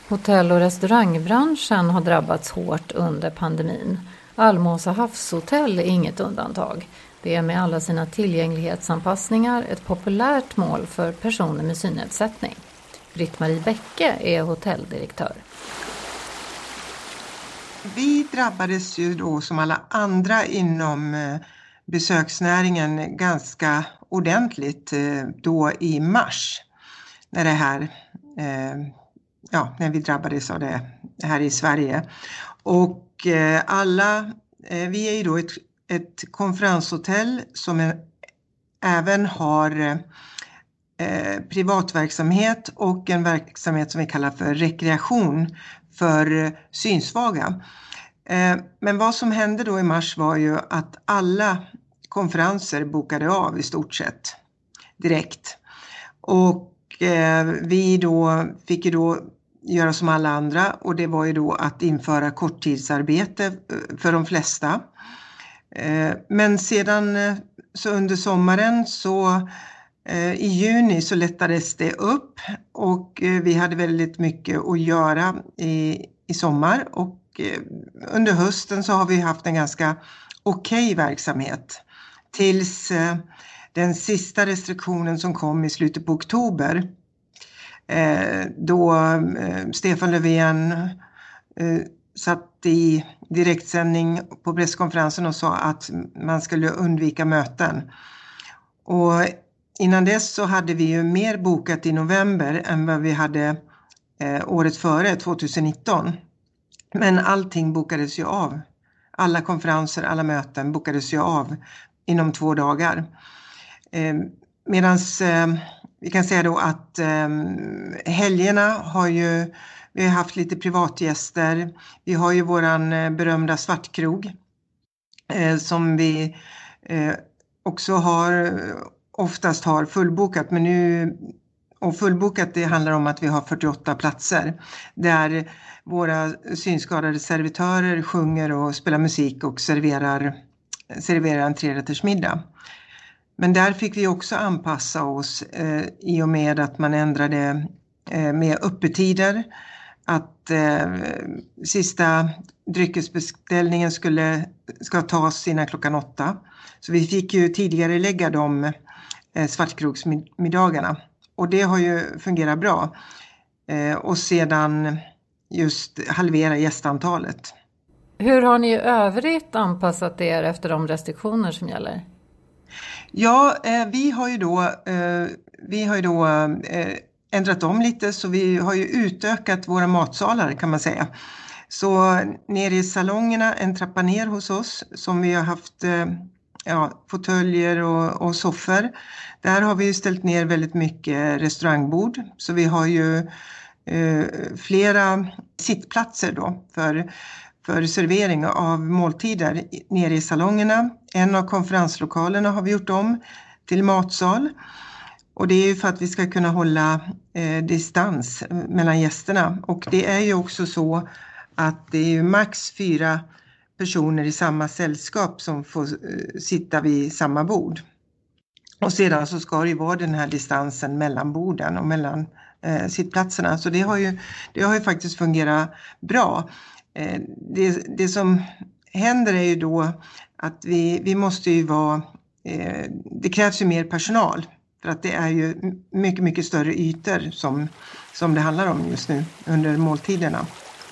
Hotell- och restaurangbranschen har drabbats hårt under pandemin. Almåsa havshotell är inget undantag. Det är med alla sina tillgänglighetsanpassningar ett populärt mål för personer med synnedsättning. Britt-Marie Bäcke är hotelldirektör. Vi drabbades ju då som alla andra inom besöksnäringen ganska ordentligt då i mars. När vi drabbades av det här i Sverige. Och vi är ju då ett konferenshotell som även har privatverksamhet och en verksamhet som vi kallar för rekreation för synsvaga. Men vad som hände då i mars var ju att alla konferenser bokade av i stort sett direkt. Och vi fick ju då göra som alla andra, och det var ju då att införa korttidsarbete för de flesta. Men sedan så under sommaren i juni så lättades det upp, och vi hade väldigt mycket att göra i sommar, och under hösten så har vi haft en ganska okej verksamhet tills den sista restriktionen som kom i slutet på oktober, då Stefan Löfven satt i direktsändning på presskonferensen och sa att man skulle undvika möten. Och innan dess så hade vi ju mer bokat i november än vad vi hade året före, 2019. Men allting bokades ju av. Alla konferenser, alla möten bokades ju av inom 2 dagar. Medans vi kan säga då att helgerna vi har haft lite privatgäster. Vi har ju våran berömda svartkrog som vi också oftast har fullbokat. Och fullbokat, det handlar om att vi har 48 platser där våra synskadade servitörer sjunger och spelar musik och serverar en 3-rättersmiddag. Men där fick vi också anpassa oss i och med att man ändrade med öppettider. Att sista dryckesbeställningen ska tas innan klockan 8. Så vi fick ju tidigare lägga de svartkrogsmiddagarna. Och det har ju fungerat bra. Och sedan just halvera gästantalet. Hur har ni i övrigt anpassat er efter de restriktioner som gäller? Ja, vi har ju då ändrat om lite, så vi har ju utökat våra matsalar kan man säga. Så nere i salongerna, en trappa ner hos oss, som vi har haft fåtöljer och soffor. Där har vi ju ställt ner väldigt mycket restaurangbord. Så vi har ju flera sittplatser då för servering av måltider nere i salongerna. En av konferenslokalerna har vi gjort om till matsal. Och det är ju för att vi ska kunna hålla distans mellan gästerna. Och det är ju också så att det är ju max 4 personer i samma sällskap som får sitta vid samma bord. Och sedan så ska det ju vara den här distansen mellan borden och mellan sittplatserna. Så det har ju faktiskt fungerat bra. Det som händer är ju då att vi måste ju det krävs ju mer personal. För att det är ju mycket, mycket större ytor som det handlar om just nu under måltiderna.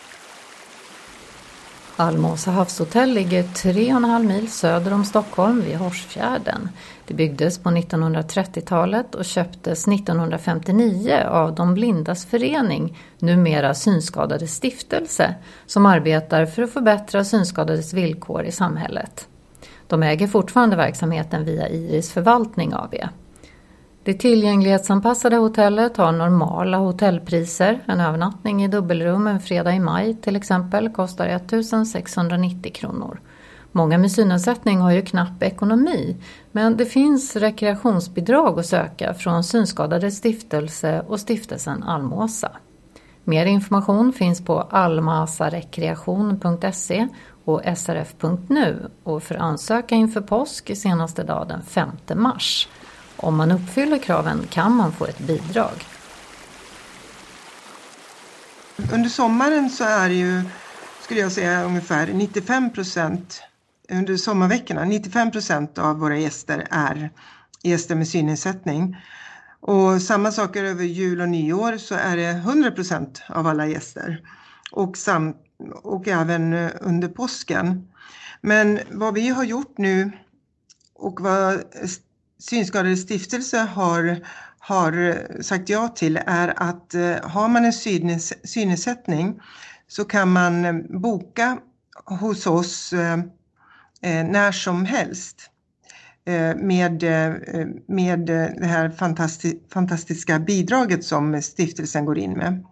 Almåsa havshotell ligger 3,5 mil söder om Stockholm vid Horsfjärden. Det byggdes på 1930-talet och köptes 1959 av De blindas förening, numera Synskadades stiftelse, som arbetar för att förbättra synskadades villkor i samhället. De äger fortfarande verksamheten via Iris Förvaltning AB. Det tillgänglighetsanpassade hotellet har normala hotellpriser. En övernattning i dubbelrum en fredag i maj till exempel kostar 1 690 kronor. Många med synnedsättning har ju knapp ekonomi, men det finns rekreationsbidrag att söka från Synskadades stiftelse och stiftelsen Almåsa. Mer information finns på almasarekreation.se och srf.nu, och för ansöka inför påsk senaste dag den 5 mars. Om man uppfyller kraven kan man få ett bidrag. Under sommaren så är det ju, skulle jag säga, ungefär 95%, under sommarveckorna, 95% av våra gäster är gäster med synnedsättning. Och samma sak över jul och nyår så är det 100% av alla gäster. Och även under påsken. Men vad vi har gjort nu och vad Synskadades stiftelse har sagt ja till är att har man en synnedsättning så kan man boka hos oss när som helst med det här fantastiska bidraget som stiftelsen går in med.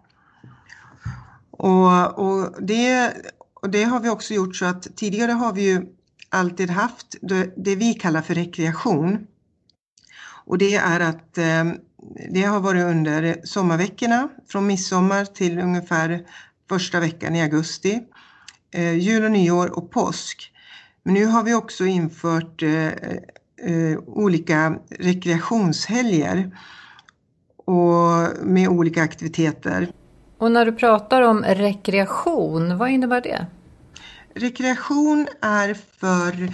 Och det har vi också gjort så att tidigare har vi ju alltid haft det vi kallar för rekreation. Och det är att det har varit under sommarveckorna från midsommar till ungefär första veckan i augusti. Jul och nyår och påsk. Men nu har vi också infört olika rekreationshelger och med olika aktiviteter. Och när du pratar om rekreation, vad innebär det? Rekreation är för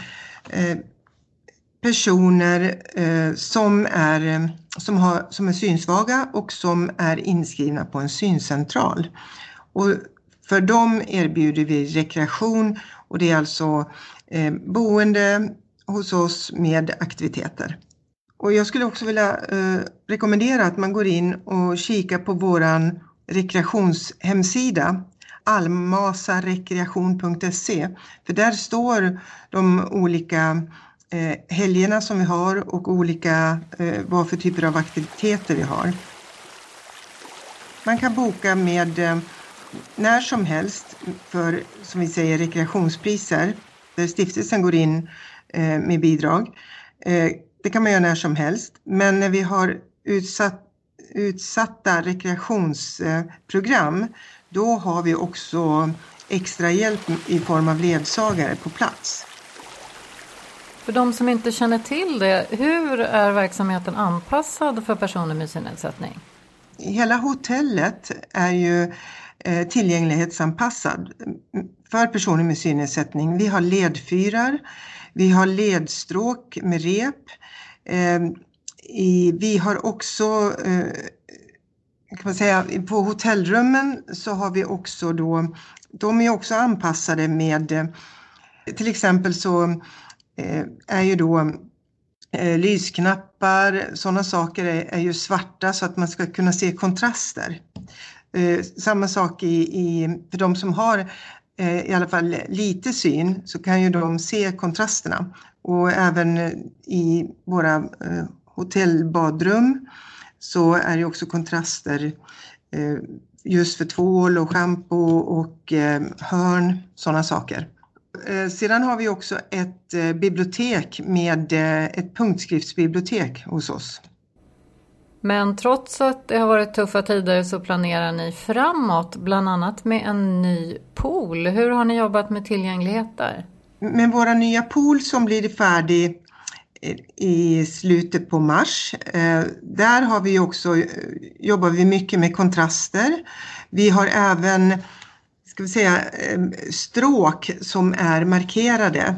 personer som är synsvaga och som är inskrivna på en syncentral. Och för dem erbjuder vi rekreation och det är alltså boende hos oss med aktiviteter. Och jag skulle också vilja rekommendera att man går in och kikar på våran rekreationshemsida almasarekreation.se, för där står de olika helgerna som vi har och olika vad för typer av aktiviteter vi har. Man kan boka med när som helst för, som vi säger, rekreationspriser där stiftelsen går in med bidrag. Det kan man göra när som helst, men när vi har utsatta rekreationsprogram, då har vi också extra hjälp i form av ledsagare på plats. För de som inte känner till det, hur är verksamheten anpassad för personer med synnedsättning? Hela hotellet är ju tillgänglighetsanpassad för personer med synnedsättning. Vi har ledfyrar, vi har ledstråk med rep. Vi har också, kan man säga, på hotellrummen så har vi också då, de är också anpassade med, till exempel så är ju då lysknappar, sådana saker är ju svarta så att man ska kunna se kontraster. Samma sak för de som har i alla fall lite syn så kan ju de se kontrasterna. Och även i våra hotellbadrum så är det också kontraster just för tvål och shampoo och hörn, sådana saker. Sedan har vi också ett bibliotek med ett punktskriftsbibliotek hos oss. Men trots att det har varit tuffa tider så planerar ni framåt, bland annat med en ny pool. Hur har ni jobbat med tillgänglighet där? Med våra nya pool som blir färdig i slutet på mars. Där har vi också, jobbar vi mycket med kontraster. Vi har även, ska vi säga, stråk som är markerade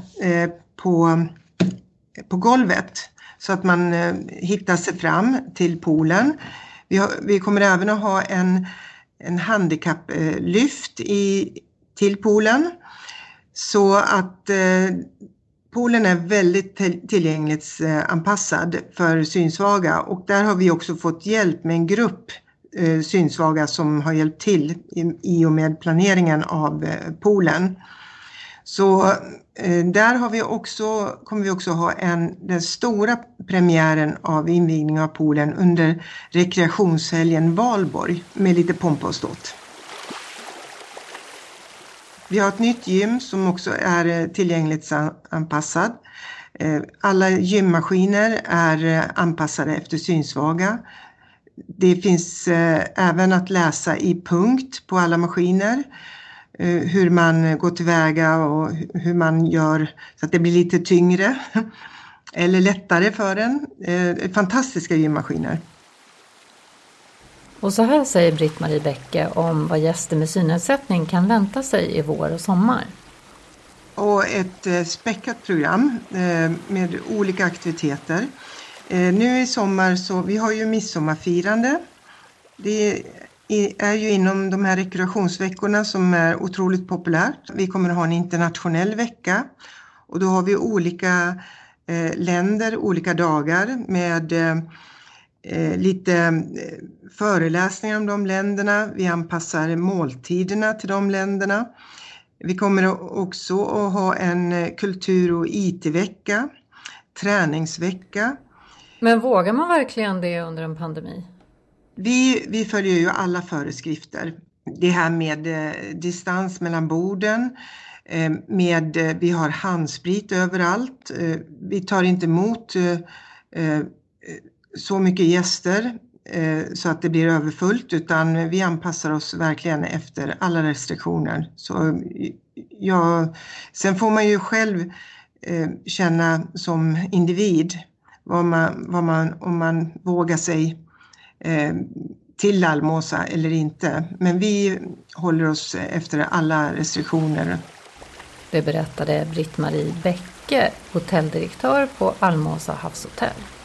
på golvet så att man hittar sig fram till poolen. Vi kommer även att ha en handikapplyft till poolen så att poolen är väldigt tillgänglighetsanpassad för synsvaga, och där har vi också fått hjälp med en grupp synsvaga som har hjälpt till i och med planeringen av poolen. Så där kommer vi också ha den stora premiären av invigning av poolen under rekreationshelgen Valborg med lite pompa och ståt. Vi har ett nytt gym som också är tillgänglighetsanpassad. Alla gymmaskiner är anpassade efter synsvaga. Det finns även att läsa i punkt på alla maskiner. Hur man går tillväga och hur man gör så att det blir lite tyngre eller lättare för en. Fantastiska gymmaskiner. Och så här säger Britt-Marie Bäcke om vad gäster med synnedsättning kan vänta sig i vår och sommar. Och ett späckat program med olika aktiviteter. Nu i sommar så vi har ju midsommarfirande. Det är ju inom de här rekreationsveckorna som är otroligt populärt. Vi kommer att ha en internationell vecka och då har vi olika länder, olika dagar med lite föreläsningar om de länderna. Vi anpassar måltiderna till de länderna. Vi kommer också att ha en kultur- och IT-vecka, träningsvecka. Men vågar man verkligen det under en pandemi? Vi följer ju alla föreskrifter. Det här med distans mellan borden, vi har handsprit överallt. Vi tar inte emot så mycket gäster så att det blir överfullt, utan vi anpassar oss verkligen efter alla restriktioner. Så sen får man ju själv känna som individ om man vågar sig till Almåsa eller inte. Men vi håller oss efter alla restriktioner. Det berättade Britt-Marie Bäcke, hotelldirektör på Almåsa havshotell.